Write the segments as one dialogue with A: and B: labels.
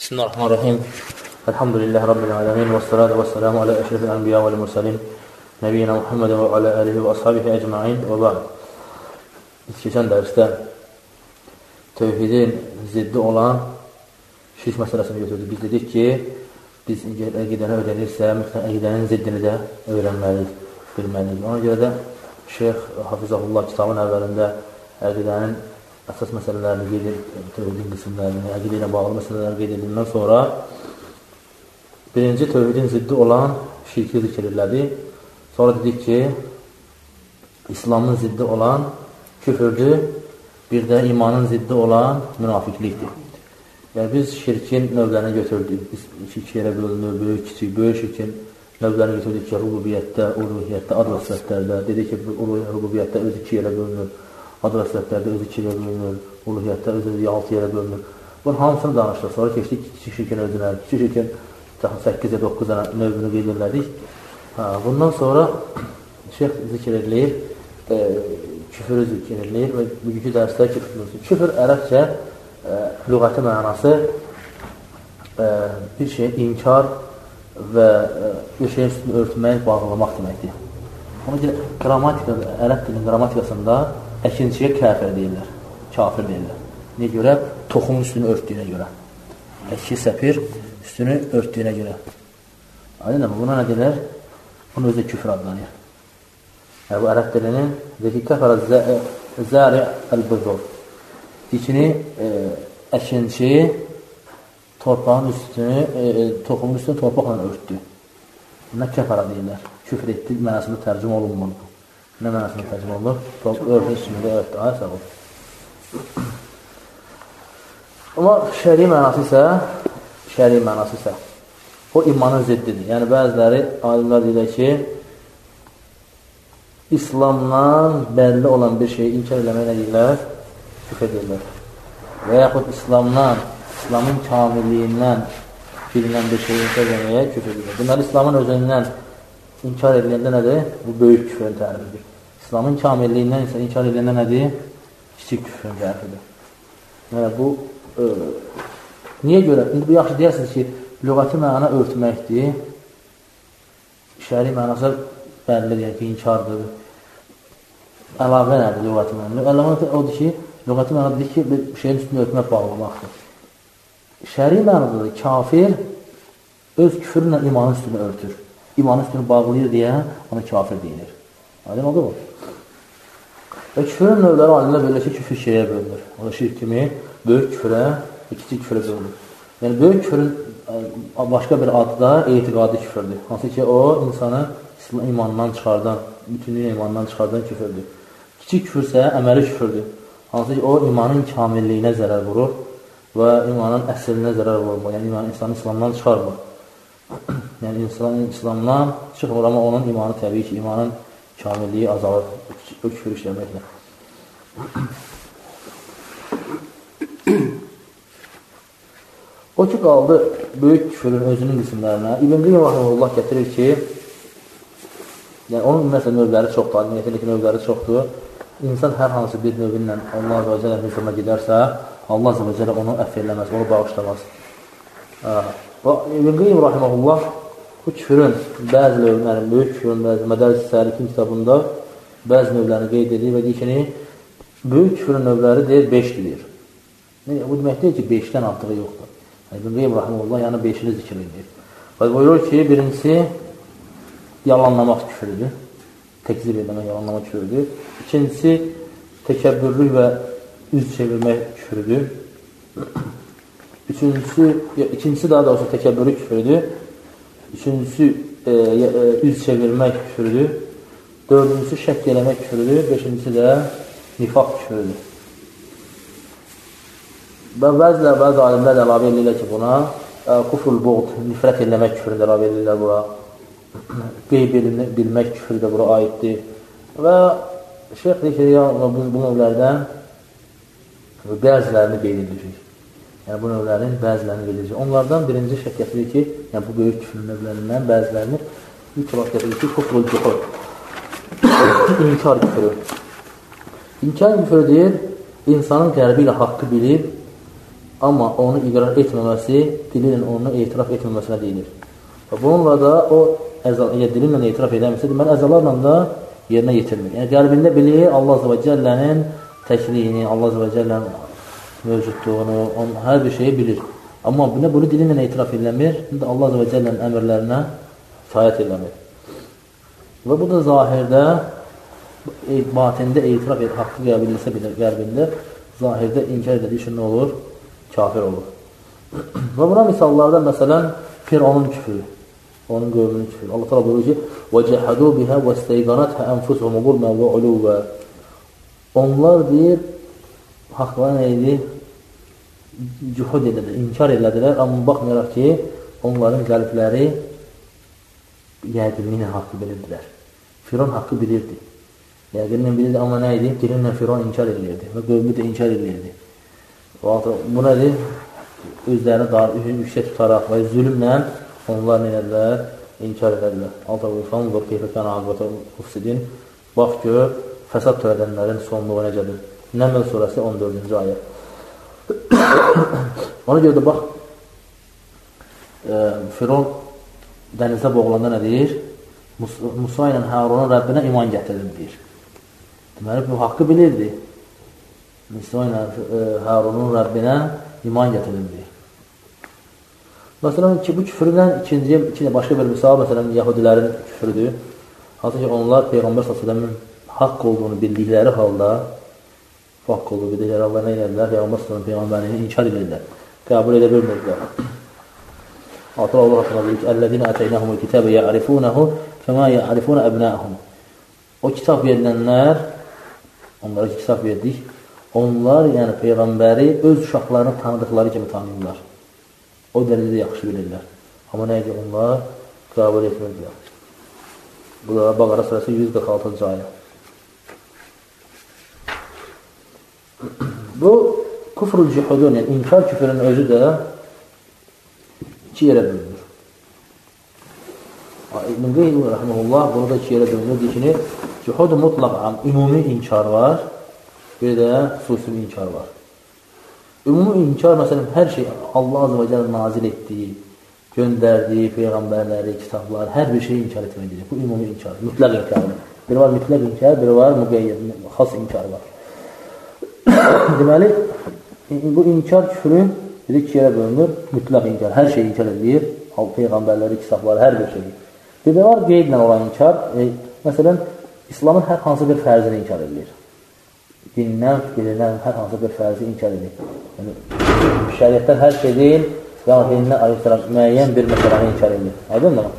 A: Bismillahirrahmanirrahim. Elhamdülillahi Rabbil alemin. Vessalatu vesselamu ala eşrefil enbiya vel mursalin. Nebiyyina Muhammedin ve ala alihi ve ashabihi ecma'in ve ba'd. Biz keçən dərsdə tövhidin ziddi olan şirk məsələsini götürdük. Biz dedik ki, biz əqidəni öyrənirsə, mütləq əqidənin ziddini də öyrənməliyik, bilməliyik. Ona görə də Şeyx Hafizahullah kitabın əvvəlində əqidənin əsas məsələlərini qeyd edib, tövhidin qismlərini, əqidə ilə bağlı məsələləri qeyd edildindən sonra birinci tövhidin ziddi olan şirki zikr edilədi. Sonra dedik ki, İslamın ziddi olan küfürdür, bir də imanın ziddi olan münafiqlikdir. Yəni biz şirkin növlərini götürdük. Biz iki yerə bölünür, böyük, kiçik, böyük şirkin növlərini götürdük ki, rububiyyətdə, uluhiyyətdə, ad və sifətlərdə. Dedik ki, rububiyyətdə öz iki yerə bölünür. Ad və sifətlərdə öz iki yerə bölünür, uluhiyyətdə öz 6 yerə bölünür. Bunun hamısını danışdıq. Sonra keçdik kiçik şirkin özünə. Kiçik şirkin 8-9 növünü qeyd edilədik. Bundan sonra Şeyx zikr edilir, küfürü zikr edilir və bugünkü dərsdə küfür. Küfür ərəbcə lüğəti mənası bir şey inkar və bir şeyin üstünü örtmək, bağlamaq deməkdir. Ona görə qrammatikada, ərəb dilinin qrammatikasında əkinçiyə kəfir deyirlər, kafir deyirlər. Nə görə? Toxumun üstünü örtdüyünə görə. Əkki səpir üstünü örtdüyünə görə. Aydın mı? Buna nə deyirlər? Bunun özü küfür adlanır. Bu ərəb dilinin deyir ki, kəfərə zəri əl-büzur. İçini əkinçi torpağın üstünü, toxumun üstünü torpaqla örtdü. Buna kəfərə deyirlər. Küfür etdi mənasında tərcümə olunmalı. Nə mənasında tərcümə olunur? Örtün üstündə örtdü. Ayəsə bu. Amma şəri mənası isə o imanın ziddidir. Yəni bəziləri alimlər deyirlər ki, İslamdan bəlli olan bir şeyi inkar eləmək nə deyirlər? Küfür deyirlər. Və yaxud İslamın kamilliyindən bilinən bir şeyi inkar eləməyə küfür deyirlər. Deməli, İslamın özündən inkar ediləndə nədir? Bu böyük küfrün tərifidir. İslamın kamilliyindən isə inkar ediləndə nədir? Kiçik küfrün tərifidir. Yəni, bu niyə görə? İndi bu yaxşı deyərsiniz ki, lüğəti məna örtməkdir. Şəri mənası bəllidir, yəni ki, inkardır. Əlavə nədir lüğəti məna? Əlavə odur ki, lüğəti məna dedik ki, bir şeyin üstünü örtmək, bağlamaqdır. Şəri mənada da kafir öz küfürlə imanın üstünü örtür. İmanın üstünü bağlayır deyə ona kafir deyilir. Aydın oldu mu? Və küfürün növləri alimlər belə ki, küfür şeyə bölünür. O da şirk kimi böyük küfürə və kiçik küfürə bölünür. Yəni, böyük küfürün başqa bir adı da etiqadi küfürdür. Hansı ki, o insanı imandan çıxardan, bütünlüyü imandan çıxardan küfürdür. Kiçik küfür isə əməli küfürdür. Hansı ki, o imanın kamilliyinə zərər vurur və imanın əslinə zərər vurmur. Yəni, insanı İslamdan çıxarmır. Yəni, İslamdan çıxmır, amma onun imanı təbii ki, imanın kamilliyi azalır o küfür işləməklə. O ki, qaldı böyük küfürün özünün qismlərinə. İbn Qayyim rahimehullah gətirir ki, yəni onun məsələn növləri çoxdur, alimiyətindəki növləri çoxdur. İnsan hər hansı bir növü ilə Allah Azə və Cəllə hücuma gedərsə, Allah Azə və Cəllə onu əff eləməz, onu bağışlamaz. İbn Qayyim rahimehullah bu küfürün bəzi növlərini, böyük küfürün bəzi Mədərc-i Səlikin kitabında bəzi növlərini qeyd edir və deyir ki, böyük küfürün növləri deyir, 5 deyir. Bu demək deyir ki, 5-dən artığı yoxdur. İbn Qayyim rahimehullah yəni 5-ini zikr edir. Və buyurur ki, birincisi yalanlamaq küfürüdür. Təkzib eləmək, yalanlamaq küfürüdür. İkincisi təkəbbürlük və üz çevirmək küfürüdür. İkincisi daha doğrusu təkəbbürlük küfürüdür. Üçüncüsü üz çevirmək küfürüdür. Dördüncüsü şəkk eləmək küfürüdür. Beşincisi də nifaq küfürüdür. Bəzi alimlər əlavə edirlər ki, buna kufrul buğd, nifrət eləmək küfürü də əlavə edirlər bura. Qeyb bilmək küfürü də bura aiddir. Və şeyx deyir ki, bu növlərdən bəzilərini qeyd edilir. Yəni, bu növlərin bəzilərini qeyd edilir. Onlardan birinci şeyx gətirir ki, yəni bu böyük küfürün növlərindən bəzilərini mütləq gətirir ki, kufrul buğd, inkar küfürü. İnkar küfürü deyir, insanın qəlbi ilə haqqı bilib, Amma onu iqrar etməməsi dilinin onu etiraf etməməsinə deyilir. Və bununla da o əgər dilinlə etiraf edəmirsə, deməli əzalarla da yerinə yetirmir. Yəni qəlbində bilir Allah Azza və Cəllənin təkliyini, Allah Azza və Cəllənin mövcudluğunu, hər bir şeyi bilir. Amma bunu dilinlə etiraf eləmir, Allah Azza və Cəllənin əmrlərinə itaət eləmir. Və bu da zahirdə, batində etiraf edir, haqqı qəbul edilsə bilir qəlbində, zahirdə inkar edildiyi üçün nə olur? Kafir olur. Və buna misallarda məsələn Firavunun küfrü, onun qövmünün küfrü. Allah təala buyurur ki: "Və-cəhadu biha və-isteyqanatha anfusuhum zulman və uluva." Onlar deyir, haqqla nə idi? Cühud edildilər, inkar edildilər, amma baxmayaraq ki, onların qəlbləri yəqinliklə haqqı bilirdilər. Firavun haqqı bilirdi. Yəqinliklə bilirdi, amma nə idi? Dilinlə Firavun inkar edilirdi və qövmü də inkar edilirdi. Bu nədir? Özlərini yüksək tutaraq və zülmlə onlar nə edilər? İnkar edilər. Altavurfandır, qeyfəkən ağabətə ufsidin. Bax gör, fəsad törədənlərin sonluğu necədir? Nəml surəsi 14-cü ayə. Ona görə də bax, Firavun dənizdə boğulanda nə deyir? Musa ilə Harunun Rəbbinə iman gətirdim, deyir. Deməli, bu haqqı bilirdi. Musa ilə Harunun Rəbbinə iman gətirdim, deyir. Məsələn ki, bu küfürdən ikinci başqa bir misal, məsələn, Yahudilərin küfürüdür. Hansı ki, onlar Peyğəmbər s.ə.v-in haqq olduğunu bildikləri halda nə edirlər? Peyğəmbər s.ə.v-in Peyğəmbərliğini inkar edirlər. Qəbul edə bilmirdilər. Allah haqqında deyir ki, "Əllezina ətəynəhumul kitəbə ya'rifunehu kəmə ya'rifuna əbna'ahum." O kitab verilənlər, onlara ki, kitab verdik, onlar, yəni Peyğəmbəri öz uşaqlarını tanıdıqları kimi tanıyırlar. O dərəcədə yaxşı bilirlər. Amma nə edir? Onlar qəbul etmirdilər. Bu da Bəqərə surəsi 146-cı ayə. Bu küfrül cühudun, yəni inkar küfrünün özü də iki yerə bölünür. İbn Qeym rəhməhullah bunu da iki yerə bölünür. Deyir ki, cühud-u mutlaq ümumi inkar var, bir də xüsusi inkar var. Ümumi inkar, məsələn, hər şey Allah Azə və Cəllə nazil etdiyi, göndərdiyi, peyğəmbərləri, kitablar, hər bir şeyi inkar etməkdir. Bu ümumi inkar, mütləq inkardır. Biri var mütləq inkar, biri var müqeyyəd, xas inkar var. Deməli, bu inkar küfrün iki yerə bölünür, mütləq inkar, hər şeyi inkar edir, peyğəmbərləri, kitabları, hər bir şeyi. Bir də var qeydlə olan inkar, məsələn, İslamın hər hansı bir fərzini inkar edilir. Dindən, fikirdən hər hansı bir fərzi inkar edilir. Yəni, şəriətdən hər şey deyil, yəni dindən aleyhissalam müəyyən bir məsələni inkar edilir. Aydın mı?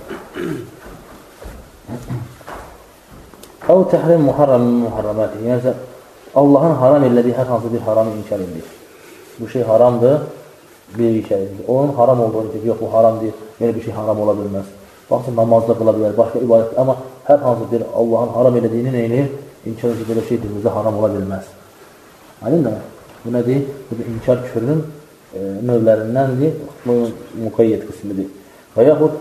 A: Əv təhrim muharraməti, yəni Allahın haram elədiyi hər hansı bir haramı inkar edilir. Bu şey haramdır, bir inkar edilir. Onun haram olduğunu deyir, yox bu haram deyil, belə bir şey haram ola bilməz. Baxsın, namazda qıla bilər, başqa ibadət, amma hər hansı bir Allahın haram elədiyini neyini inkar edilir, belə şey dilimizdə haram ola bilməz. Aydın mı? Bu nədir? Bu da inkar küfrünün növlərindəndir, bu müqeyyət qismidir. Və yaxud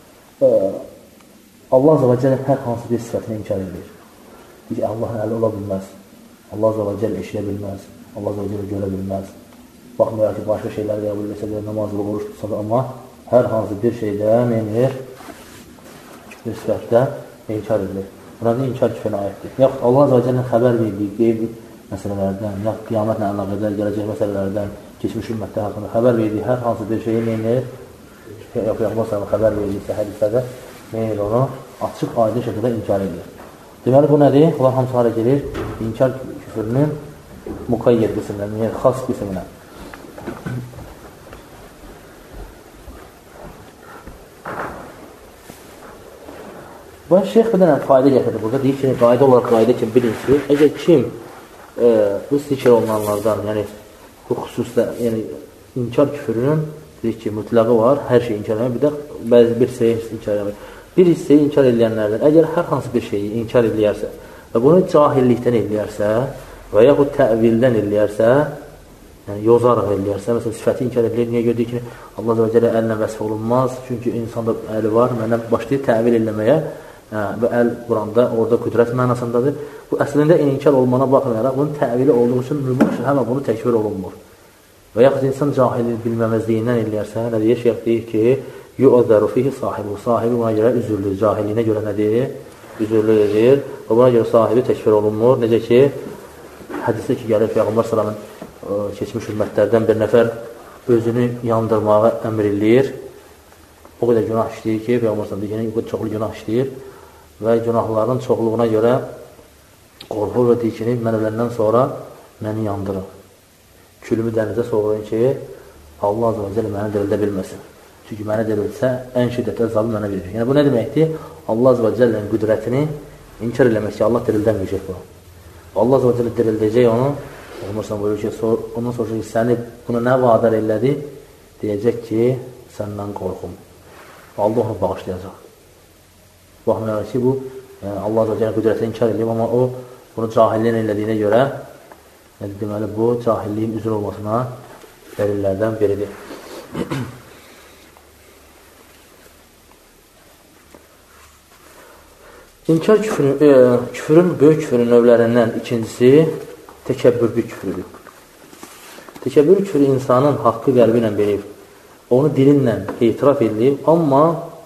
A: Allah Azə və Cəllə hər hansı bir sifətini inkar edilir. Deyir ki, Allahın əli ola bilməz, Allah Azə və Cəllə eşiyə bilməz, Allah Azə və Cəllə görə bilməz. Baxmayaraq ki, başqa şeylər qəbul etsə də, namazlı, oruç tutsa da, amma hər hansı bir şeydə neyinir? Bir sifətdə inkar edilir. Buna da inkar küfrünə aiddir. Yaxud Allah Azə və Cəllənin xəbər verdiyi qeyb məsələlərdən, yaxud qiyamətlə əlaqədar gələcək məsələlərdən, keçmiş ümmətlər haqqında xəbər verdiyi hər hansı bir şeyi neyinir? Peyğəmbər xəbər verdiysə hədisədə neyinir onu? Açıq, aydın şəkildə inkar edilir. Deməli, bu nədir? Allah hamısı hara gelir? İnkar küfrünün müqeyyət qisminə, yəni xas qisminə. Bu şeyx bir dənə fayda gətirir burada. Deyir ki, qayda olaraq qayda kimi bilin ki, əgər kim bu zikr olunanlardan, yəni bu xüsusda, yəni inkar küfrünün deyir ki, mütləqi var, hər şey inkar edəmək, bir də bəzi bir hissəyi inkar edəmək. Bir hissəyi inkar edilənlərdən, əgər hər hansı bir şeyi inkar ediləyərsə və bunu cahillikdən ediləyərsə və yaxud təvildən ediləyərsə, yəni yozaraq ediləyərsə, məsələn, sifəti inkar edilir, niyə gördük ki, Allah Azə və Cəllə əllə vəsf olunmaz, çünki insanda əli var, məndən başlayır təvil eləməyə və əl Quranda, orada qüdrət mənasındadır. Bu əslində inkar olmana baxmayaraq, bunun təvili olduğu üçün mübaşir, həmə bunu təkvir olunmur. Və yaxud insan cahillik bilməməzliyindən eləyərsə, nə deyir? Şeyx deyir ki, yu'əzzəru fihi sahibu. Sahibi buna görə üzürlü, cahilliyinə görə nə deyir? Üzürlü edir. Və buna görə sahibi təkfir olunmur. Necə ki, hədisdə ki, gəlir Peyğəmbər sallallahu keçmiş ümmətlərdən bir nəfər özünü yandırmağa əmr eləyir. O qədər günah işləyir ki, Peyğəmbər sallallahu əleyhi və səlləm çoxlu günah işləyir və günahların çoxluğuna görə qorxur və deyir ki, mən öləndən sonra məni yandırın. Külümü dənizə soğurun ki, Allah azə və cəllə məni dirildə bilməsin. Çünki məni dirilsə, ən şiddətli əzabı mənə verir. Yəni, bu nə deməkdir? Allah azə və cəllənin qüdrətini inkar eləmək ki, Allah dirildəməyəcək bu. Allah azə və cəllə dirildəcək onu. Olmursan buyurur ki, ondan sonra ki, səni buna nə vadar elədi? Deyəcək ki, səndən qorxum. Allah onu bağışlayacaq. Baxmayaraq ki, bu Allah azə və cəllənin qüdrətini inkar eləyib, amma o bunu cahilliyin elədiyinə görə deməli, bu cahilliyin üzr olmasına dəlillərdən biridir. İnkar küfrün, böyük küfrün növlərindən ikincisi təkəbbürlü küfrüdür. Təkəbbürlü küfrü insanın haqqı qəlbi ilə bilib, onu dilinlə etiraf edilib, amma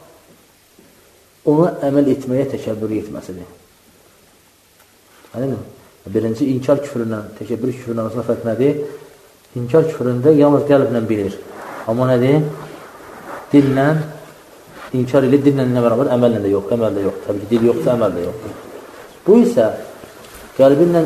A: ona əməl etməyə təkəbbür etməsidir. Anladın mı? Birinci, inkar küfründən, təkəbbür küfründən arasında fərq nədir? İnkar küfründə yalnız qəlblə bilir. Amma nədir? Dillə inkar ilə, dillə bərabər əməllə də yox, əməl də yox. Təbii ki, dil yoxsa əməl də yoxdur. Bu isə qəlbinlə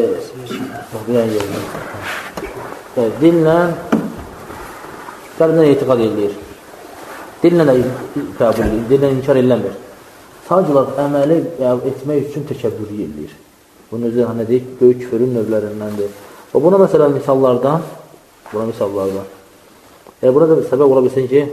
A: dillə qəlbinlə etiqad edilir. Dillə də qəbul edilir, dillə inkar edilmir. Sadəcə olaraq əməli etmək üçün təkəbbürlü edilir. Bunun özü nə deyik? Böyük küfrün növlərindəndir. Və buna məsələn misallardan, burada səbəb ola bilsin ki,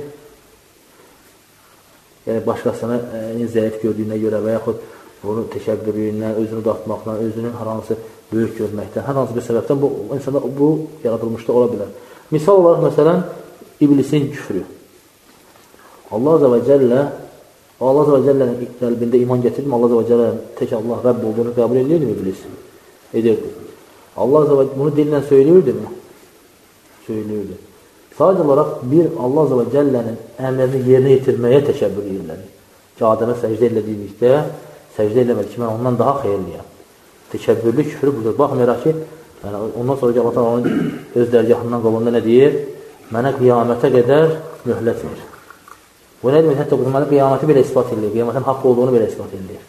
A: yəni başqasını zəif gördüyünə görə və yaxud bunu təkəbbürlüyündən, özünü dartmaqdan, özünü hər hansı böyük görməkdən, hər hansı bir səbəbdən bu insanda bu yaradılmışda ola bilər. Misal olaraq, məsələn, iblisin küfrü. Allah Azə və Cəllənin qəlbində iman gətirdim, Allah Azə və Cəllənin tək Allah Rəbb olduğunu qəbul edirdi mi iblis? Edirdi. Allah Azə və bunu dillə söyləyirdi mi? Söyləyirdi. Sadəcə olaraq bir Allah Azə və Cəllənin əmrini yerinə yetirməyə təkəbbür edirlər. Ki, Adəmə səcdə elədikdə, səcdə eləmədi ki, mən ondan daha xeyirliyəm. Təkəbbürlü küfrü budur. Baxmayaraq ki, ondan sonra ki, Allah onun öz dərgahından qolunda nə deyir? Mənə qiyamətə qədər möhlət verir. Bu nə demək? Hətta deməli, qiyaməti belə ispat edilir. Qiyamətin haqq olduğunu belə ispat edilir.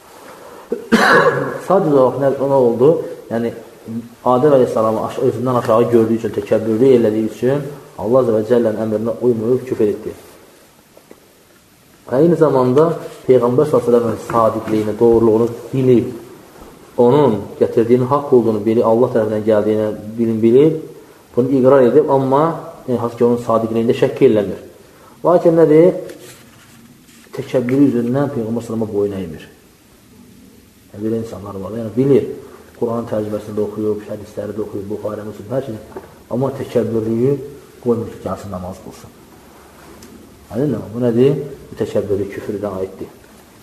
A: Sadəcə olaraq nə oldu? Yəni, Adəm əleyhissalamı özündən aşağı gördüyü üçün, təkəbbürlü elədiyi üçün Allah Azə və Cəllənin əmrinə uymayıb küfr etdi. Eyni zamanda Peyğəmbər s.ə.v-in sadiqliyini, doğruluğunu bilib, onun gətirdiyinin haqq olduğunu bilib, Allah tərəfindən gəldiyini bilib, bunu iqrar edib, amma hansı ki, onun sadiqliyində şəkk eləmir. Lakin nədir? Təkəbbürü üzündən Peyğəmbər s.ə.və boyun əymir. Belə insanlar var. Yəni, bilir, Quranın tərcüməsində oxuyub, hədisləri də oxuyub, Buxarə, Müslim, hər şeyi. Amma təkəbbürlüyü qoymur ki, gəlsin namaz qılsın. Anladın mı? Bu nədir? Bu təkəbbürlü küfrdən aiddir.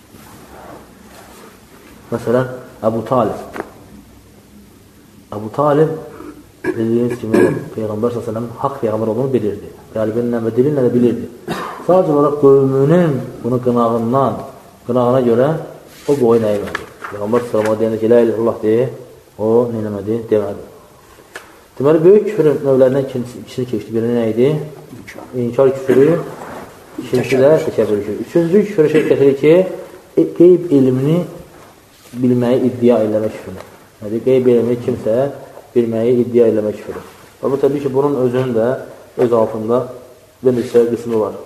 A: Məsələn, Əbu Talib. Əbu Talib, dediyiniz kimi, Peyğəmbər s.ə.v haqq Peyğəmbər olduğunu bilirdi. Qəlbinlə və dilinlə də bilirdi. Sadəcə olaraq qövmünün bunu qınağına görə o boyun əymədi. Peyğəmbər s.ə.v deyəndə ki, la ilə illallah deyə, o neynəmədi, demədi. Deməli, böyük küfrün növlərindən ikisini keçdi. Biri nə idi? İnkar küfrü, ikincisi də təkəbbür küfrü. Üçüncü küfrü şey gətirir ki, qeyb elmini bilməyi iddia eləmək küfrü. Yəni, qeyb elmini kimsə bilməyi iddia eləmək küfrü. Və bu təbii ki, bunun özünün də öz altında bir neçə qismi var.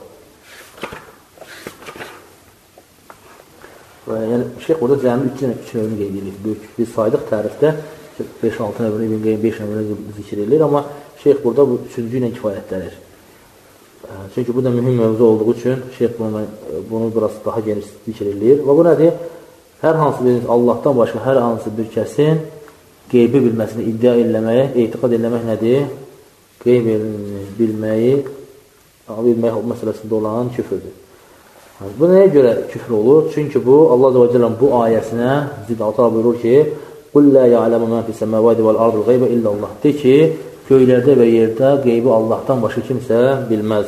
A: Və yəni, şeyh burada cəmi 3 növünü qeyd edir. Biz saydıq tərifdə 5-6 növünü, 5 növünü zikr edilir, amma şeyh burada bu 3-cü ilə kifayətlənir. Çünki bu da mühüm mövzu olduğu üçün şeyh bunu biraz daha geniş zikr edilir. Və bu nədir? Hər hansı bir Allahdan başqa hər hansı bir kəsin qeybi bilməsini iddia eləməyə, etiqad eləmək nədir? Qeyb bilməyi məsələsində olan küfürdür. Bu nəyə görə küfr olur? Çünki bu, Allah Azə və Cəllənin bu ayəsinə zid Allah buyurur ki, قُلْ لَا يَعْلَمُ مَا فِي السَّمَاوَاتِ وَالْأَرْضِ الْغَيْبَ إِلَّا اللّٰهِ De ki, göylərdə və yerdə qeybi Allahdan başqa kimsə bilməz.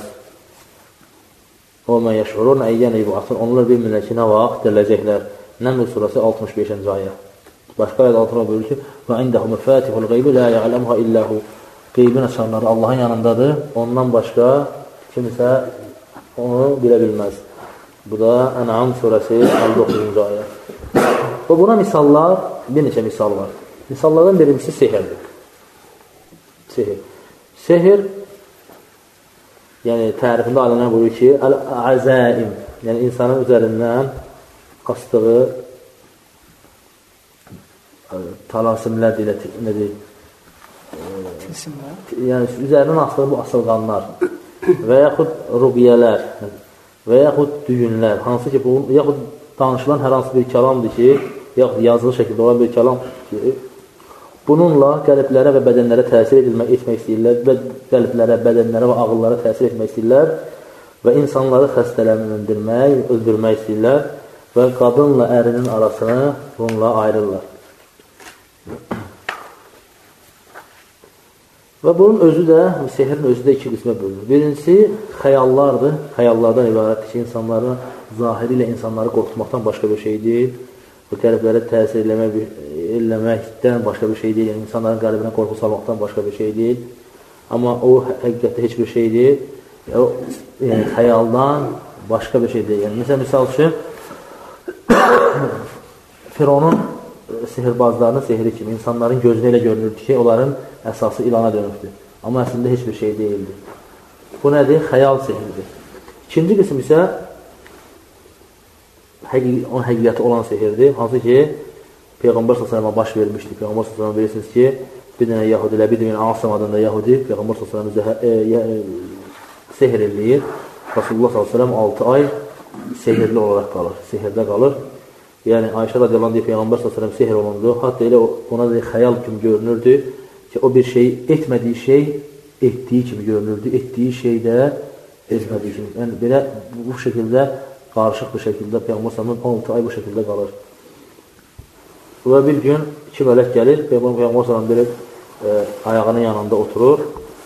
A: O mən yəşurun əyyən eyvətin. Onlar bilmirlər ki, nə vaxt gələcəklər. Nəml surası 65-ci ayə. Başqa ayədə altına buyurur ki, və indəhu məfatihul qeybi la ya'lamuha illahu. Qeybin açanları Allahın yanındadır. Ondan başqa kimsə onu bilə bilməz. Bu da Ən'am surəsi 59-cu ayə. Və buna misallar, bir neçə misal var. Misallardan birincisi sehirdir. Sehir, yəni tərifində alimlər buyurur ki, əl-əzaim, yəni insanın üzərindən astığı talasimlər deyilir, yəni üzərindən astığı bu asılğanlar və yaxud rubiyələr və yaxud düyünlər, hansı ki, bu, yaxud danışılan hər hansı bir kəlamdır ki, yaxud yazılı şəkildə olan bir kəlam ki, bununla qəlblərə və bədənlərə təsir etmək istəyirlər və qəlblərə, bədənlərə və ağıllara təsir etmək istəyirlər və insanları xəstələndirmək, öldürmək istəyirlər və qadınla ərinin arasını bununla ayırırlar. Və bunun özü də, sehirin özü də iki qismə bölünür. Birincisi, xəyallardır. Xəyallardan ibarətdir ki, insanların zahiri ilə insanları qorxutmaqdan başqa bir şey deyil. Bu qəlblərə təsir eləməkdən başqa bir şey deyil. Yəni, insanların qəlbinə qorxu salmaqdan başqa bir şey deyil. Amma o, həqiqətdə heç bir şey deyil. Yəni, xəyaldan başqa bir şey deyil. Yəni, misal üçün, Fironun sihirbazlarının sehri kimi insanların gözünə elə görünürdü ki, onların əsası ilana dönübdür. Amma əslində heç bir şey deyildi. Bu nədir? Xəyal sehirdir. İkinci qism isə onun həqiqəti olan sehirdir. Hansı ki, Peyğəmbər s.ə.və baş vermişdir. Peyğəmbər s.ə.və bilirsiniz ki, bir dənə Yahudi ilə bir dənə Asım adında Yahudi Peyğəmbər s.ə.və sehir eləyir. Rasulullah s.ə.və 6 ay sehirli olaraq qalır. Sehirdə qalır. Yəni, Ayşə radiyallahu deyir, Peyğəmbər s.ə.v sehir olundu. Hatta elə ona da xəyal kimi görünürdü ki, o bir şey, etmədiyi şey etdiyi kimi görünürdü. Etdiyi şey də etmədiyi kimi. Yəni, belə bu şəkildə, qarışıq bir şəkildə Peyğəmbər s.ə.v 6 ay bu şəkildə qalır. Və bir gün iki mələk gəlir, Peyğəmbər s.ə.v belə ayağının yanında oturur.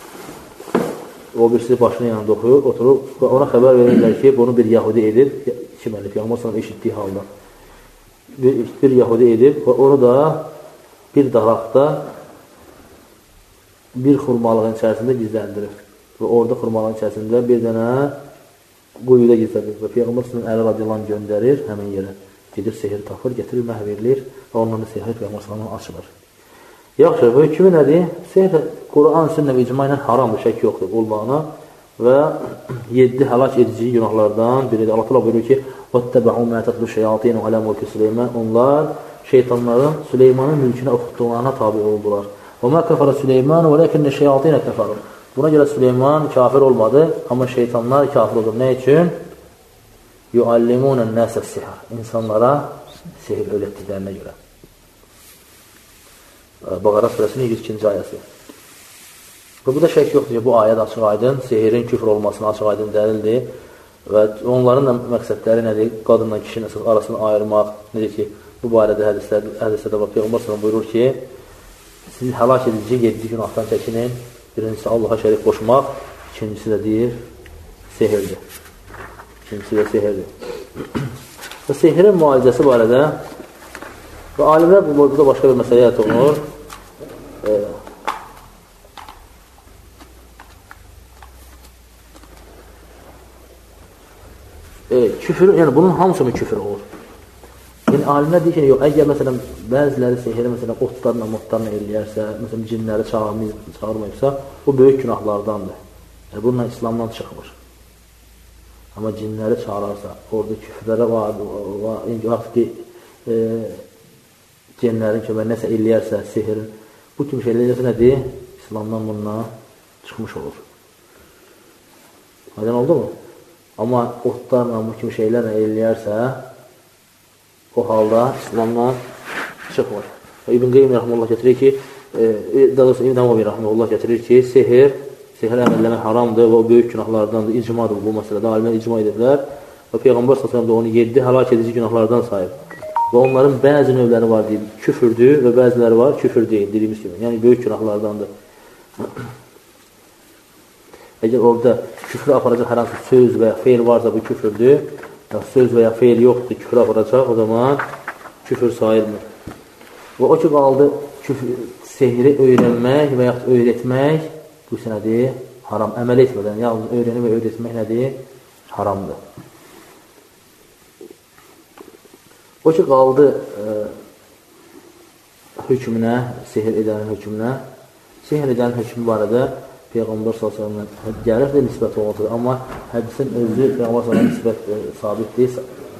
A: O birisi başının yanında oturur və ona xəbər verirlər ki, bunu bir Yahudi edir. İki mələk, Peyğəmbər s.ə.v eşitdiyi halda. Bir Yahudi edib və onu da bir daraqda bir xurmalığın içərisində gizləndirir. Və orada xurmalığın içərisində bir dənə quyuda gizləndirir. Və Peyğəmbər s.ə.v Əli radiyallahu göndərir həmin yerə. Gedir, sehir tapır, getirir, məhv verilir və ondan da sehir Peyğəmbər s.ə.v açılır. Yaxşı, bu hükmü nədir? Sehir Quran, sünnə və icma ilə haramdır, şək yoxdur olmağına və 7 həlak edici günahlardan biridir. Allah təala buyurur ki, وَاتَّبَعُوا مَا تَتْلُ الشَّيَاطِينُ عَلَى مُلْكِ سُلَيْمَانَ Onlar şeytanların Süleymanın mülkünə oxutduqlarına tabi oldular. وَمَا كَفَرَ سُلَيْمَانُ وَلَكِنَّ الشَّيَاطِينَ كَفَرُوا Buna görə Süleyman kafir olmadı, amma şeytanlar kafir oldu. Nə üçün? يُعَلِّمُونَ النَّاسَ السِّحَرِ İnsanlara sehir öyrətdiklərinə görə. Bəqərə surəsinin 102-ci ayəsi. Və bu da şək yoxdur ki, bu ayət açıq aydın, sehirin küfr olmasına açıq aydın dəlildir. Və onların da məqsədləri nədir? Qadınla kişinin arasını ayırmaq. Necə ki, bu barədə hədislərdə var. Peyğəmbər s.ə.v buyurur ki, siz həlak edici 7 günahdan çəkinin. Birincisi Allaha şərik qoşmaq, ikincisi də deyir, sehirdir. İkincisi də sehirdir. Və sehirin müalicəsi barədə və alimlər burada başqa bir məsələyə toxunur. Küfür, yəni bunun hamısı mı küfür olur? Yəni alimlər deyir ki, yox, əgər məsələn bəziləri sehiri məsələn otlarla, motlarla eləyərsə, məsələn cinləri çağırmayıbsa, bu böyük günahlardandır. Yəni bununla İslamdan çıxmır. Amma cinləri çağırarsa, orada küfrlərə var, cinlərin köməyi nəsə eləyərsə, sehirin, bu kimi şeylər eləyərsə nədir? İslamdan bununla çıxmış olur. Aydın oldu mu? Amma otlarla, bu kimi şeylərlə eləyərsə, o halda İslamdan çıxmır. İbn Qeym rəhməlullah gətirir ki, daha doğrusu İbn Əmavi rəhməlullah gətirir ki, sehir əməlləmək haramdır və o böyük günahlardandır, icmadır bu məsələdə, alimlər icma edirlər və Peyğəmbər s.ə.v də onu 7 həlak edici günahlardan sayıb. Və onların bəzi növləri var deyil, küfürdür və bəziləri var, küfür deyil, dediyimiz kimi, yəni böyük günahlardandır. Əgər orada küfrə aparacaq hər hansı söz və ya feil varsa bu küfürdür, söz və ya feil yoxdur, küfrə aparacaq, o zaman küfür sayılmır. Və o ki, qaldı sehri öyrənmək və yaxud öyrətmək, bu isə nədir? Haram. Əməl etmədən, yalnız öyrənib və öyrətmək nədir? Haramdır. O ki, qaldı hökmünə, sehr edənin hökmünə. Sehr edənin hökmü barədə Peyğəmbər s.ə.v gəlir də nisbət olmalıdır. Amma hədisin özü Peyğəmbər s.ə.v nisbət sabit deyil,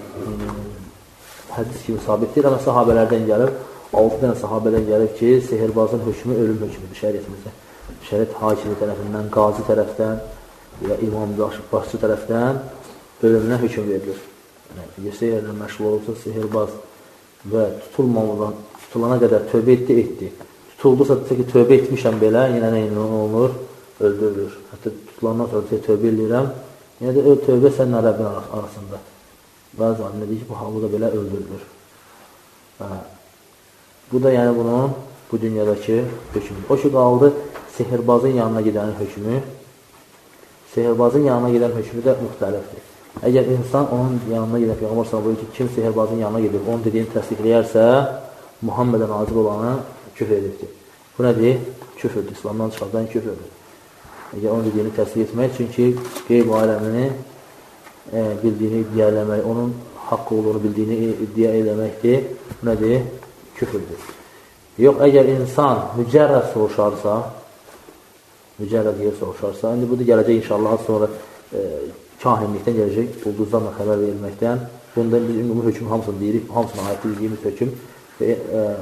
A: hədis kimi sabit deyil, amma sahabələrdən gəlir. 6 dənə sahabədən gəlir ki, sehirbazın hökmü ölüm hökmüdür şəriyyətimizdə. Şəriyyət hakimi tərəfindən, qazi tərəfdən və imam başçı tərəfdən ölümünə hökm verilir. Yəni, sehirlə məşğul olursa, sehirbaz və tutulana qədər tövbə etdi. Tutuldusa ki, tövbə etmişəm belə, yenə nə olur? Öldürülür. Hətta tutulandan sonra tövbə edirəm. Yəni də tövbə sənin Rəbbin arasında. Bəzi alimlər deyir ki, bu halda belə öldürülür. Bu da yəni bunun bu dünyadakı hökmü. O ki, qaldı sehirbazın yanına gedənin hökmü. Sehirbazın yanına gedən hökmü də müxtəlifdir. Əgər insan onun yanına gedən Peyğəmbər sallallahu əleyhi və səlləm kim sehirbazın yanına gedib, onun dediyini təsdiqləyərsə, Muhammedən nazil olanı küfr edibdir. Bu nədir? Küfürdür. İslamdan çıxardan küfürdür. Əgər onun dediyini təsdiq etmək, çünki qeyb aləmini bildiyini iddia eləmək, onun haqq olduğunu bildiyini iddia eləməkdir. Bu nədir? Küfürdür. Yox, əgər insan mücərrəd soruşarsa, indi bu da gələcək inşallah sonra kahinlikdən gələcək, ulduzlarla xəbər verilməkdən. Bunda biz ümumi hökm hamısını deyirik, hamısına aid dediyimiz hökm və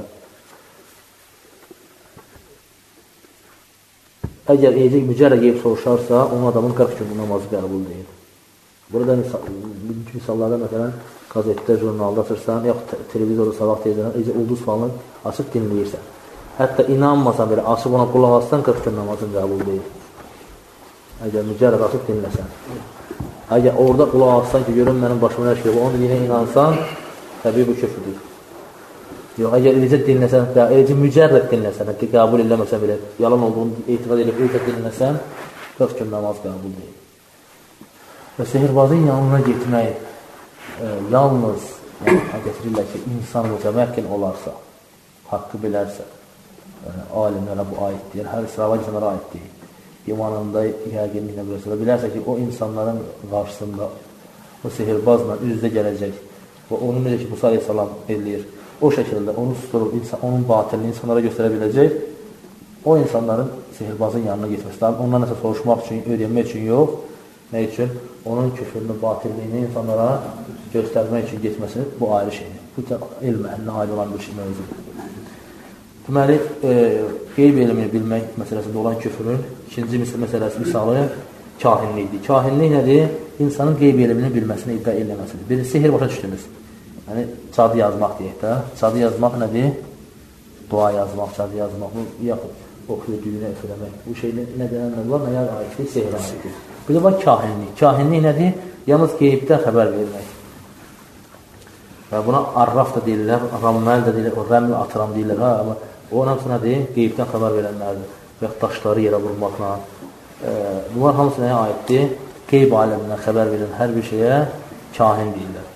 A: əgər eycək mücərrəd yeyib soruşarsa, onun adamın 40 gün namazı qəbul deyil. Burada misallarda, məsələn, qazetdə, jurnalda açırsan, yaxud televizorda sabah tezdən ulduz falan açıb dinləyirsən. Hətta inanmasan belə, açıb ona qulaq assan, 40 gün namazın qəbul deyil. Əgər mücərrəd açıb dinləsən. Əgər orada qulaq assan ki, görün mənim başıma nə şey, onun deyinə inansan, təbii bu küfürdür. Yox, əgər eləcə dinləsən, eləcə mücərrəd dinləsən, hətta qəbul eləməsən belə, yalan olduğunu etiqad edib, eləcə dinləsən, 40 gün namaz qəbul deyil. Və sehirbazın yanına getmək, yalnız, gətirirlər ki, insan mütəməkkil olarsa, haqqı bilərsə, alimlərə bu aid deyir, hər sırava insanlara aid deyil. İmanında yəqinliklə bilərsə ki, o insanların qarşısında, o sehirbazla üz-üzə gələcək və onu necə ki, Musa aleyhissalam eləyir, o şəkildə onu susturub, onun batilini insanlara göstərə biləcək, o insanların sehirbazın yanına getməsi lazım. Ondan nəsə soruşmaq üçün, öyrənmək üçün yox, nə üçün? Onun küfrünü, batilliyini insanlara göstərmək üçün getməsi bu ayrı şeydir. Bu da elm əhlinə aid olan bir mövzudur. Deməli, qeyb elmini bilmək məsələsində olan küfrün ikinci məsələsi misalı kahinlikdir. Kahinlik nədir? İnsanın qeyb elmini bilməsini iddia eləməsidir. Bir sehir başa düşdünüz. Yəni, cadı yazmaq deyək də. Cadı yazmaq nədir? Dua yazmaq, cadı yazmaq, yaxud oxuyor, düyünə öfürəmək. Bu şey nədən var? Nəyə aiddir? Sehirə aiddir. Bir də var kahinlik. Kahinlik nədir? Yalnız qeybdən xəbər vermək. Və buna arraf da deyirlər, ramməl də deyirlər, rəml atıram deyirlər. Amma onun hamısı nədir? Qeybdən xəbər verənlərdir. Və daşları yerə vurmaqla. Bunlar hamısı nəyə aiddir? Qeyb aləmindən xəbər verən hər bir şeyə kahin deyirlər.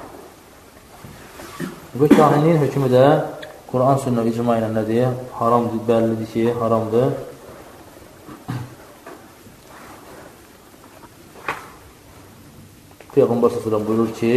A: Bu kahinliyin hökmü də Quran sünnə icma ilə nədir? Haramdır, bəllidir ki, haramdır. Peyğəmbər s.ə.v buyurur ki,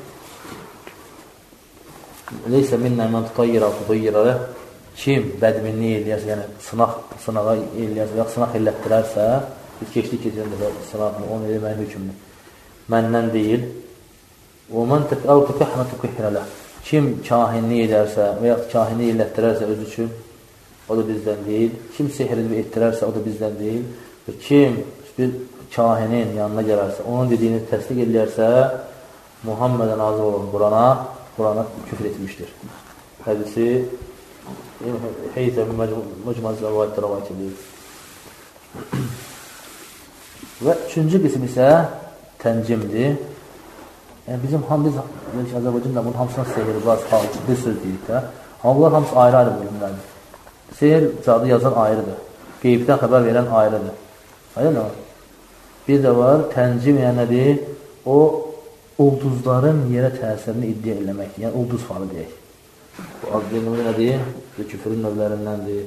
A: Leysə minnə mən tutayyirə, kim bədminlik eləyərsə, yəni sınağa eləyərsə, yaxud sınaq elətdirərsə, biz keçdik də sınaqını, onu eləməyin hökmünü, məndən deyil. O mən təkəhmə tükəhirələ. Kim kahinlik edərsə və yaxud kahinlik elətdirərsə öz üçün, o da bizdən deyil. Kim sehir edib etdirərsə, o da bizdən deyil. Və kim bir kahinin yanına gələrsə, onun dediyini təsdiq edərsə, Muhammedən nazil olan Qurana küfr etmişdir. Hədisi Heyzə Mücmaz Zəvayətdə rəvayət edir. Və üçüncü qism isə təncimdir. Yəni, biz Azərbaycanda bunun hamısına sehirbaz, falcı, bir söz deyirik də. Amma bunlar hamısı ayrı-ayrı bölümlərdir. Sehir, cadı yazan ayrıdır. qeybdən xəbər verən ayrıdır. Aydın o? Bir də var, təncim yəni nədir? O, ulduzların yerə təsirini iddia eləməkdir. Yəni, ulduz falı deyək. Bu adlı nədir? Küfürün növlərindəndir.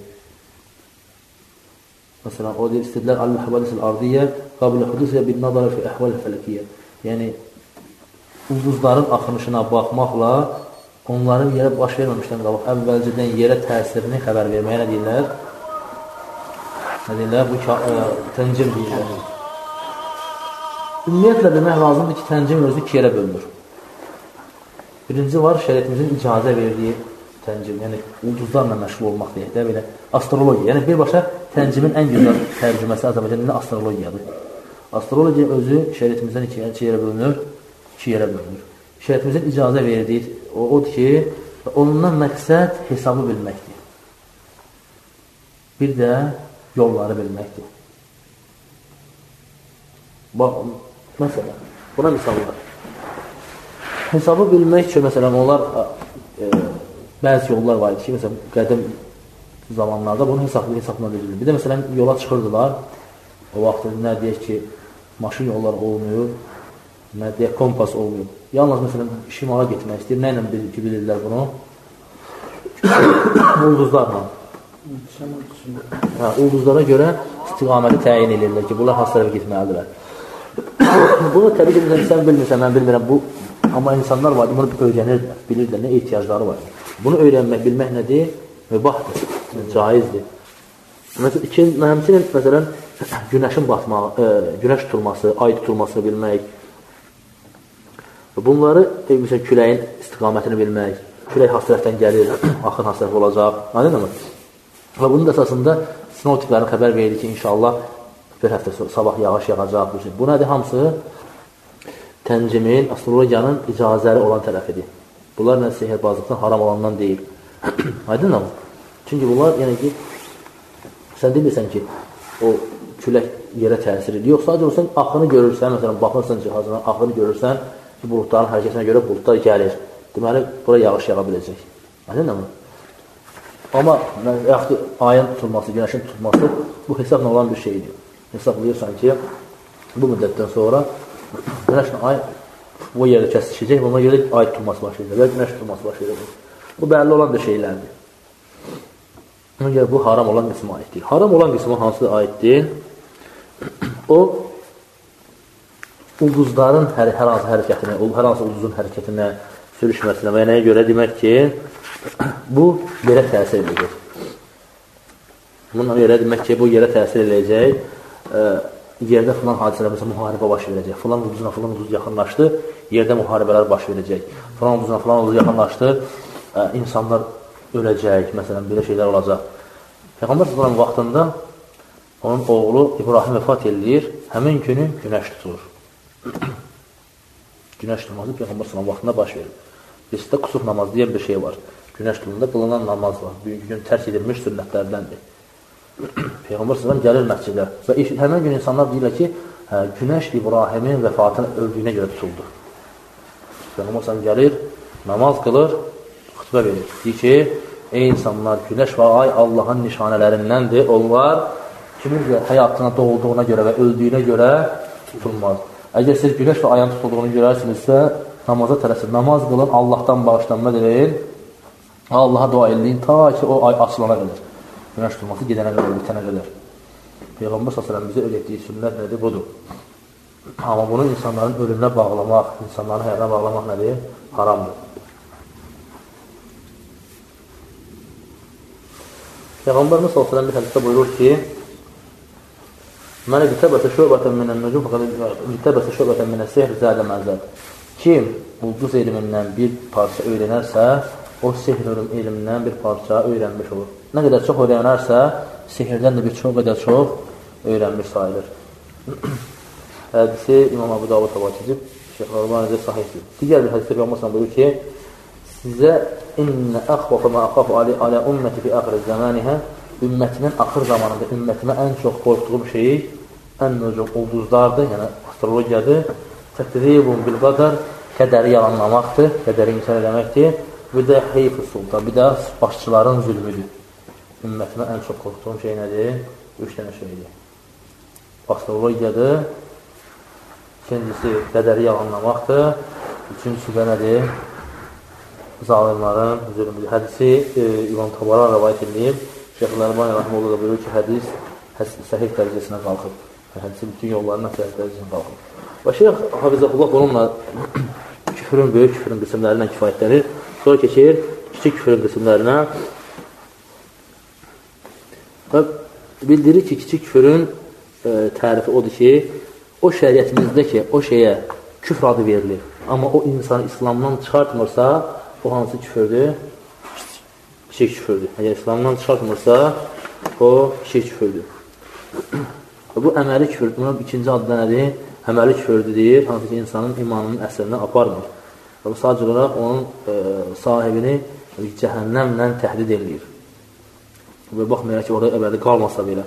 A: Məsələn, o deyir, istədilər Al-Havalis-i Ardiyyə qabilə hudusiyyə bir nadara fi əhval-i fələkiyyə. Yəni, ulduzların axınışına baxmaqla onların yerə baş verməmişdən qabaq, əvvəlcədən yerə təsirini xəbər verməyə nə deyirlər? Nə deyirlər? Bu təncim deyirlər. Ümumiyyətlə demək lazımdır ki, təncim özü iki yerə bölünür. Birinci var, şəriətimizin icazə verdiyi təncim, yəni ulduzlarla məşğul olmaq deyək də, belə astrologiya. Yəni birbaşa təncimin ən gözəl tərcüməsi Azərbaycanda astrologiyadır. Astrologiya özü şəriətimizdən iki yerə bölünür, Şəriətimizin icazə verdiyi odur ki, onunla məqsəd hesabı bilməkdir. Bir də yolları bilməkdir. Bax, məsələn, buna misal var. Hesabı bilmək üçün, məsələn, onlar bəzi yollar var idi ki, məsələn, qədim zamanlarda bunu hesabla edilir. Bir də, məsələn, yola çıxırdılar. O vaxt nə deyək ki, maşın yolları olmuyor, nə deyək, kompas olmuyor. Yalnız, məsələn, şimala getmək istəyir. Nə ilə bilirlər bunu? Ulduzlarla. Ulduzlara görə istiqaməti təyin edirlər ki, bunlar hansı tərəfə getməlidirlər. Bunu təbii ki, sən bilmirsən, mən bilmirəm. Amma insanlar var, bunu öyrənirlər, bilirlər, nə ehtiyacları var. Bunu öyrənmək, bilmək nədir? Mübahdır, caizdir. Həmçinin, məsələn, günəşin batmağı, günəş tutulması, ay tutulmasını bilmək, bunları, məsələn, küləyin istiqamətini bilmək, külək hansı tərəfdən gəlir, axın hansı tərəf olacaq, anladın mı? Və bunun da əsasında sinoptiklərin xəbər verir ki, inşallah bir həftə sabah yağış yağacaq. Bu nədir? Hamısı təncimin, astrologiyanın icazəli olan tərəfidir. Bunlar nə sehirbazlıqdan haram olandan deyil. Aydın mı? Çünki bunlar, yəni ki, sən demirsən ki, o külək yerə təsir edir. Yox, sadəcə sən axını görürsən, məsələn, baxırsan cihazına, axını görürsən ki, buludların hərəkətinə görə buludlar gəlir. Deməli, bura yağış yağa biləcək. Aydın mı? Amma yaxud ayın tutulması, günəşin tutulması bu hesabla olan bir şeydir. Hesablayırsan ki, bu müddətdən sonra günəşlə ay bu yerdə kəsişəcək, ona görə ay tutulması başlayacaq və günəş tutulması başlayacaq. Bu bəlli olan bir şeylərdir. Ona görə bu haram olan qismə aiddir. Haram olan qismə hansı aiddir? O, ulduzların hər hansı hərəkətinə, hər hansı ulduzun hərəkətinə, sürüşməsinə və nəyə görə demək ki, bu yerə təsir edəcək. Bununla görə demək ki, bu yerə təsir edəcək, yerdə filan hadisələr, məsələn, müharibə baş verəcək. Filan ulduzuna filan ulduz yaxınlaşdı, yerdə müharibələr baş verəcək. Filan ulduzuna filan ulduz yaxınlaşdı, insanlar öləcək, məsələn, belə şeylər olacaq. Peyğəmbər s.ə.v vaxtında onun oğlu İbrahim vəfat edir, həmin günü günəş tutulur. Günəş tutulması Peyğəmbər s.ə.v vaxtında baş verir. Bizdə kusuf namaz deyən bir şey var. Günəş tutulunda qılınan namaz var. Bugünkü gün tərk edilmiş sünnətlərdəndir. Peyğəmbər s.ə.v gəlir məscidə və həmin gün insanlar deyirlər ki, günəş İbrahimin vəfatına öldüyünə görə tutuldu. Peyğəmbər s.ə.v gəlir, namaz qılır, xütbə verir. Deyir ki, ey insanlar, günəş və ay Allahın nişanələrindəndir. Onlar kimin həyatına doğulduğuna görə və öldüyünə görə tutulmaz. Əgər siz günəş və ayın tutulduğunu görərsinizsə, namaza tələsin, namaz qılın, Allahdan bağışlanma diləyin, Allaha dua edin, ta ki o ay açılana qədər. Günəş tutulması gedənə qədər, bitənə qədər. Peyğəmbər s.ə.v bizə öyrətdiyi sünnət nədir? Budur. Amma bunu insanların ölümünə bağlamaq, insanların həyatına bağlamaq nədir? Haramdır. Peyğəmbərimiz s.ə.v bir hədisdə buyurur ki, Mən ictəbəsə şöbətən minən nücum, ictəbəsə şöbətən minə sehr zədə məzəd. Kim ulduz elmindən bir parça öyrənərsə, o sehr elmindən bir parça öyrənmiş olur. Nə qədər çox öyrənərsə, sehirdən də bir çox qədər çox öyrənmiş sayılır. Hədisi İmam Əbu Davud təvat edib, Şeyh Albani sahihdir. Digər bir hədisdə Peyğəmbər buyurur ki, sizə İnnə əxvafə mə əxvafu alə ümməti fi əxir zəmanihə, ümmətimin axır zamanında ümmətimə ən çox qorxduğum şeyi ən nücum ulduzlardır, yəni astrologiyadır. Təkdibun bil qadar, qədəri yalanlamaqdır, qədəri inkar eləməkdir. Bir də heyf-i sultan, bir də başçıların zülmüdür. Ümmətimə ən çox qorxduğum şey nədir? 3 dənə şeydir. Astrologiyadır, ikincisi qədəri yalanlamaqdır, üçüncüsü də nədir? Zalimlərin zülmüdür. Hədisi İbn Tabaran rəvayət edilib, Şeyx Əlbani rəhməhullah da buyurur ki, hədis səhih dərəcəsinə qalxıb. Hədisin bütün yollarından səhih dərəcəsinə qalxıb. Və Şeyx Hafizəhullah bununla küfrün, böyük küfrün qismlərindən kifayətlənir. Sonra keçir kiçik küfrün qismlərinə və bildirir ki, kiçik küfrün tərifi odur ki, o şəriətimizdə ki, o şeyə küfr adı verilir. Amma o insanı İslamdan çıxartmırsa, o hansı küfürdür? Kiçik küfürdür. Əgər İslamdan çıxartmırsa, o kiçik küfürdür. Bu əməli küfürdür. Bunun ikinci adı da nədir? Əməli küfürdür deyir, hansı ki, insanın imanının əsrinə aparmır. Və sadəcə olaraq onun sahibini cəhənnəmlə təhdid edir. Və baxmayaraq ki, orada əbədi qalmasa belə.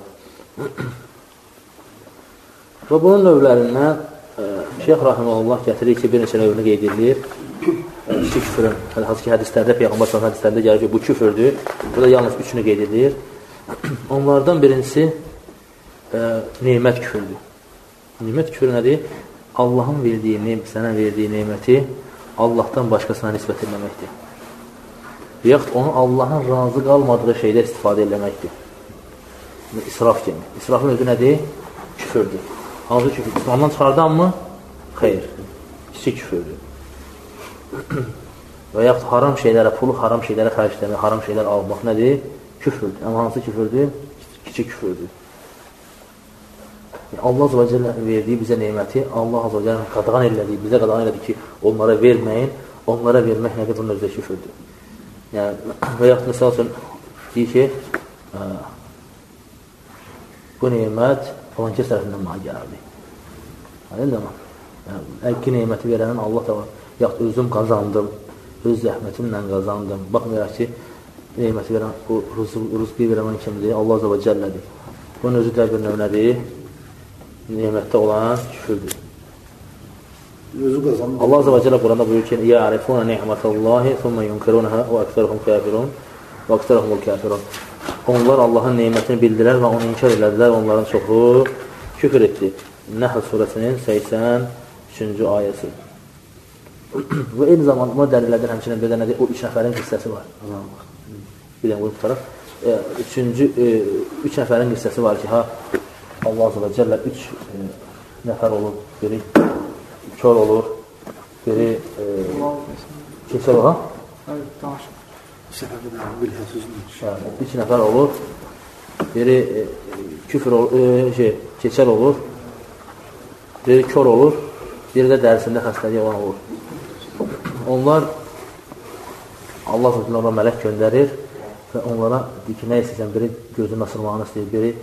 A: Və bunun növlərindən Şeyx Rahiməhullah gətirir ki, bir neçə növünü qeyd edilir. Kiçik küfürün, hansı ki, hədislərdə, Peyğəmbər sallallahu hədislərdə gəlir ki, bu küfürdür. Burada yalnız üçünü qeyd edilir. Onlardan birincisi nemət küfürdür. Nemət küfürü nədir? Allahın verdiyi, sənə verdiyi neməti Allahdan başqasına nisbət etməməkdir. Yaxud onu Allahın razı qalmadığı şeydə istifadə etməkdir. İsraf kimi. İsrafın özü nədir? Küfürdür. Hansı küfür? İslamdan çıxardan mı? Xeyr. Kiçik küfürdür. Və yaxud haram şeylərə, pulu haram şeylərə xərcləmək, haram şeylər almaq nədir? Küfürdür. Amma hansı küfürdür? Kiçik küfürdür. Allah Azə və Cəllə verdiyi bizə neyməti, Allah Azə və Cəllə qadağan elədiyi, bizə qadağan elədi ki, onlara verməyin, onlara vermək nədir? Bunun özü də küfürdür. Yəni, və yaxud məsəl üçün deyir ki, bu neymət falankəs tərəfindən mənə gəldi. Əgki neyməti verənin Allah da var. Yaxud özüm qazandım, öz zəhmətimlə qazandım. Baxmayaraq ki, neyməti verən, bu rızqı verən kimdir? Allah Azə və Cəllədir. Bunun özü də bir növ nədir? Neymətdə olan küfürdür. Allah Azə və Cəllə Quranda buyurur ki, يَعْرِفُونَ نِعْمَةَ اللّٰهِ ثُمَّ يُنْكِرُونَهَا وَأَكْثَرُهُمْ كَافِرُونَ وَأَكْثَرُهُمُ الْكَافِرُونَ Onlar Allahın neymətini bildilər və onu inkar elədilər, onların çoxu küfür etdi. Nəhl surəsinin 83-cü ayəsi. Və eyni zamanda buna dəlillərdən həmçinin bir dənə o 3 nəfərin qissəsi var. Bir dənə qoyub tutaraq. 3 nəfərin qissəsi var ki, Allah Azə və Cəllə 3 nəfər olur, biri kör olur, biri keçər olur, üç nəfər olur, biri küfür keçər olur, biri kör olur, biri də dərisində xəstəliyi olan olur. Onlar Allah Azə və Cəllə ona mələk göndərir və onlara deyir ki, nə istəyirsən, biri gözünü asılmağını istəyir, biri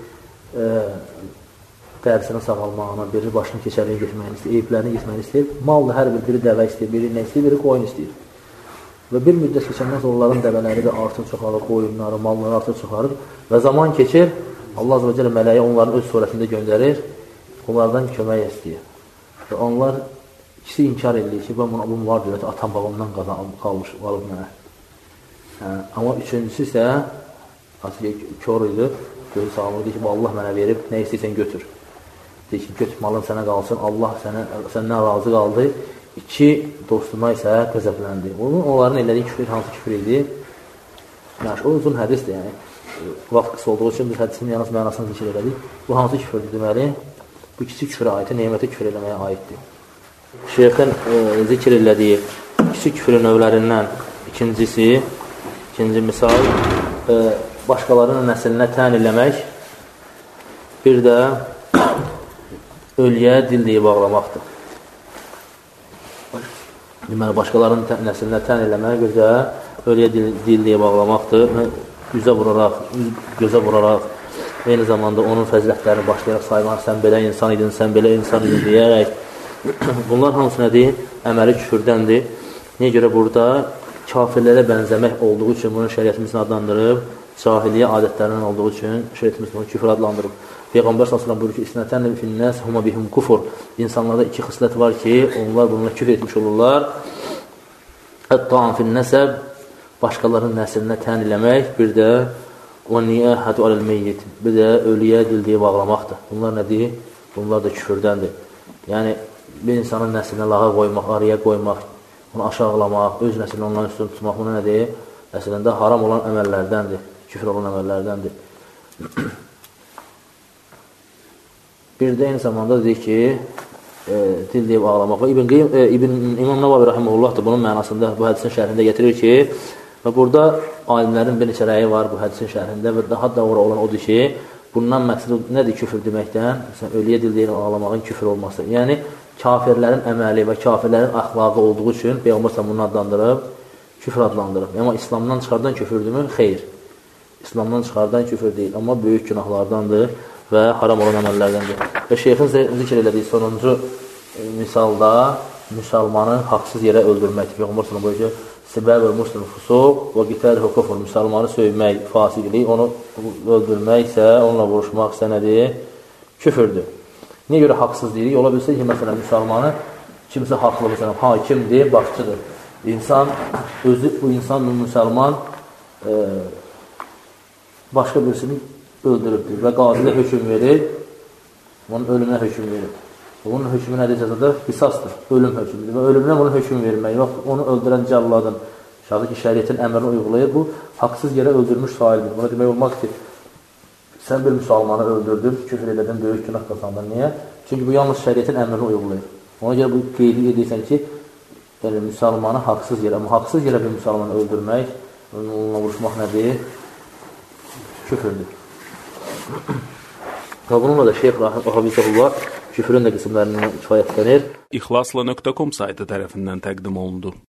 A: dərisini sağalmağına, biri başını keçərliyə getməyini istəyir, eyiblərini getməyini istəyir, mallı hər biri dəvə istəyir, biri nə istəyir, biri qoyun istəyir. Və bir müddət keçəndən sonra onların dəvələri də artıq çoxalır, qoyunları, malları artıq çoxalır və zaman keçir, Allah Azə və Cəllə mələyi onların öz surətində göndərir, onlardan kömək istəyir. Və onlar ikisi inkar edir ki, bu var dövləti atam babamdan qalmış, qalıb mənə. Amma üçüncüsü isə kör idi, gözü sağlamı deyir ki, bu Allah mənə verib, nə istəyirsən götür. Deyir ki, götür malın sənə qalsın, Allah səndən razı qaldı. 2 dostuna isə qəzəbləndi. Onların elədiyi küfür hansı küfür idi? O uzun hədisdir, yəni. Vaxt qısa olduğu üçün biz hədisin yalnız mənasını zikr elədik. Bu hansı küfürdür deməli? Bu kiçik küfürə aiddir, neymətə küfür eləməyə aiddir. Şeyxin zikr elədiyi kiçik küfürün növlərindən ikinci misal, başqalarının nəslinə tən eləmək, bir də ölüyə dil deyib ağlamaqdır. Deməli, başqalarının nəslinə tən eləmək, bir də ölüyə dil deyib ağlamaqdır. Üzə vuraraq, gözə vuraraq, eyni zamanda onun fəzilətlərini başlayaraq saymaq, sən belə insan idin, sən belə insan idin deyərək. Bunlar hamısı nədir? Əməli küfürdəndir. Niyə görə burada kafirlərə bənzəmək olduğu üçün bunu şəriətimizin adlandırıb, cahiliyyə adətlərindən olduğu üçün şəriətimiz bunu küfür adlandırıb. Peyğəmbər s.ə.v buyurur ki, İsnətənlə finnəs huma bihum kufur. İnsanlarda 2 xislət var ki, onlar bununla küfür etmiş olurlar. Ət-ta'an finnəsəb, başqalarının nəslinə tən eləmək, bir də və niyəhətu aləl-meyyit. Bir də ölüyə dil deyib ağlamaqdır. Bunlar nədir? Bunlar da küfürdəndir. Yəni, bir insanın nəslinə lağa qoymaq, araya qoymaq, onu aşağılamaq, öz nəslini onların üstünü tutmaq, bunu nədir? Əslində, haram olan əməllərdəndir, küfür olan əməllərdəndir. Bir də eyni zamanda deyir ki, dil deyib ağlamaq. İmam Nəvavi Rahiməhullah da bunun mənasında, bu hədisin şərhində gətirir ki, və burada alimlərin bir neçə rəyi var bu hədisin şərhində və daha doğru olan odur ki, bundan məqsəd nədir küfür deməkdən? Məsələn, ölüyə dil deyib ağlamağın küfür olması. Yəni, kafirlərin əməli və kafirlərin əxlaqı olduğu üçün Peyğəmbər bunu adlandırıb, küfür adlandırıb. Amma İslamdan çıxardan küfürdürmü? Xeyr. İslamdan çıxardan küfür deyil, amma böyük günahlardandır və haram olan əməllərdəndir. Və şeyxin zikr elədiyi sonuncu misalda müsəlmanı haqsız yerə öldürməkdir. Peyğəmbər buyuruyor ki, Sibəb-ül muslim fusuq və qitəl-hü kufr. Müsəlmanı söymək, fasiqlik, onu öldürmək isə, onunla vuruşmaq isə nədir? Küfürdür. Niyə görə haqsız deyirik? Ola bilsə ki, məsələn, müsəlmanı kimsə haqlı, məsələn, hakimdir, başçıdır. İnsan, özü, bu insan, bu müsəlman başqa birisini öldürübdür və qazilə hökm verir, onun ölümünə hökm verir. Onun hökmü nədir cəzada? Qisasdır, ölüm hökmüdür və ölümünə onun hökm vermək, yox, onu öldürən cəlladın, şahı ki, şəriyyətin əmrini uyğulayır, bu, haqsız yerə öldürmüş sayılır. Buna demək olmaq ki, sən bir müsəlmanı öldürdün, küfür edədin, böyük günah qazandın. Niyə? Çünki bu, yalnız şəriyyətin əmrini uyğulayır. Ona görə bu qeydi edirsən ki, yəni, müsəlmanı haqsız yerə, amma haqsız yerə bir müsəlmanı öldürmək, onunla vuruşmaq nədir? Küfürdür. Və bununla da Şeyx Rahiməhullah küfrün də qismlərindən kifayətlənir.
B: İxlasla.com saytı tərəfindən təqdim olundu.